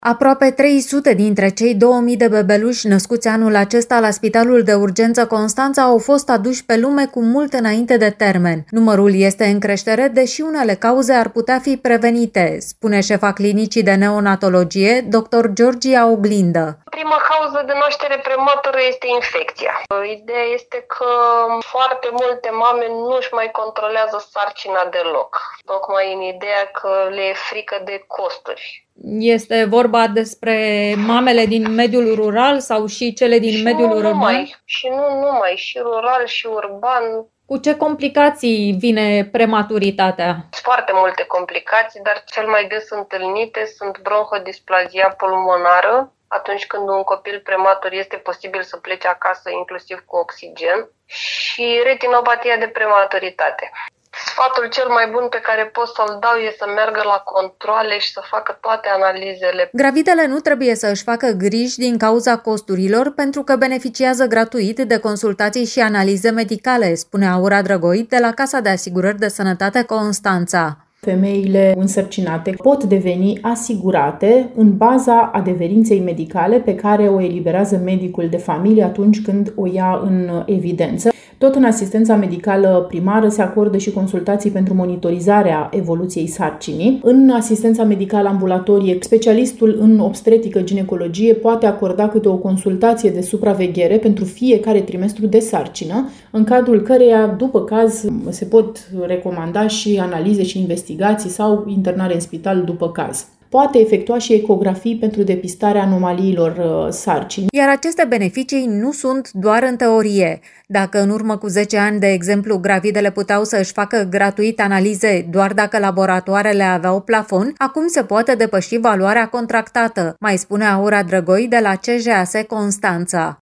Aproape 300 dintre cei 2000 de bebeluși născuți anul acesta la Spitalul de Urgență Constanța au fost aduși pe lume cu mult înainte de termen. Numărul este în creștere, deși unele cauze ar putea fi prevenite, spune șefa clinicii de neonatologie, dr. Georgia Oglindă. Prima cauză de naștere prematură este infecția. Ideea este că foarte multe mame nu își mai controlează sarcina deloc, tocmai în ideea că le e frică de costuri. Este vorba despre mamele din mediul rural sau și cele din mediul urban? Și nu numai, și rural și urban. Cu ce complicații vine prematuritatea? Sunt foarte multe complicații, dar cel mai des întâlnite sunt bronhodisplazia pulmonară. Atunci când un copil prematur este posibil să plece acasă inclusiv cu oxigen, și retinopatia de prematuritate. Sfatul cel mai bun pe care pot să-l dau este să meargă la controale și să facă toate analizele. Gravidele nu trebuie să își facă griji din cauza costurilor, pentru că beneficiază gratuit de consultații și analize medicale, spune Aura Drăgoi de la Casa de Asigurări de Sănătate Constanța. Femeile însărcinate pot deveni asigurate în baza adeverinței medicale pe care o eliberează medicul de familie atunci când o ia în evidență. Tot în asistența medicală primară se acordă și consultații pentru monitorizarea evoluției sarcinii. În asistența medicală ambulatorie, specialistul în obstetrică-ginecologie poate acorda câte o consultație de supraveghere pentru fiecare trimestru de sarcină, în cadrul căreia, după caz, se pot recomanda și analize și investigații sau internare în spital după caz. Poate efectua și ecografii pentru depistarea anomaliilor sarcinii. Iar aceste beneficii nu sunt doar în teorie. Dacă în urmă cu 10 ani, de exemplu, gravidele puteau să își facă gratuit analize doar dacă laboratoarele aveau plafon, acum se poate depăși valoarea contractată, mai spune Aura Drăgoi de la CJAS Constanța.